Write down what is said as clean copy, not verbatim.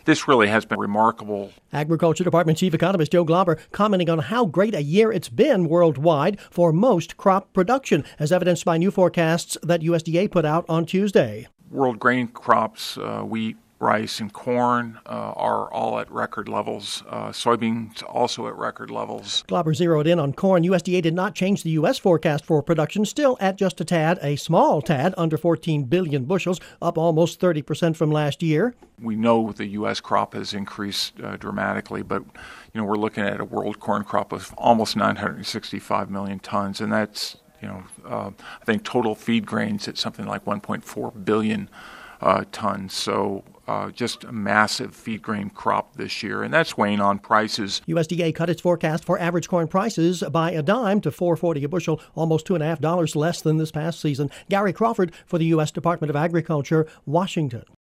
This really has been remarkable. Agriculture Department Chief Economist Joe Glauber commenting on how great a year it's been worldwide for most crop production, as evidenced by new forecasts that USDA put out on Tuesday. World grain crops, wheat, rice, and corn are all at record levels. Soybeans also at record levels. Glauber zeroed in on corn. USDA did not change the U.S. forecast for production, still at just a small tad, under 14 billion bushels, up almost 30% from last year. We know the U.S. crop has increased dramatically, but we're looking at a world corn crop of almost 965 million tons, and that's I think total feed grains at something like 1.4 billion tons. So just a massive feed grain crop this year, and that's weighing on prices. USDA cut its forecast for average corn prices by a dime to $4.40 a bushel, almost $2.50 less than this past season. Gary Crawford for the U.S. Department of Agriculture, Washington.